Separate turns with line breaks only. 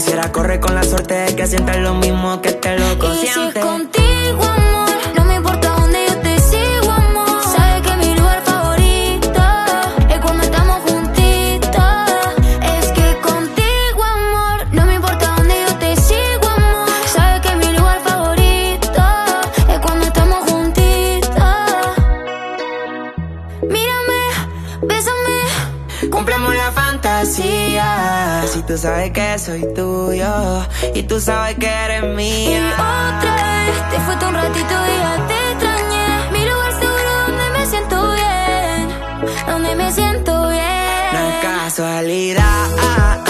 Quisiera correr con la suerte de que sientas lo mismo que este loco
y
siente.
si contigo, amor, no me importa dónde yo te sigo, amor. Sabes que mi lugar favorito es cuando estamos juntitos. Es que contigo, amor, no me importa dónde yo te sigo, amor. Sabes que mi lugar favorito es cuando estamos juntitos. Mírame, bésame,
cumplamos la fantasía. Si tú sabes que soy tuyo y tú sabes que eres
y
mía.
otra vez te fuiste un ratito y ya te extrañé. Mi lugar seguro donde me siento bien, donde me siento bien.
No es casualidad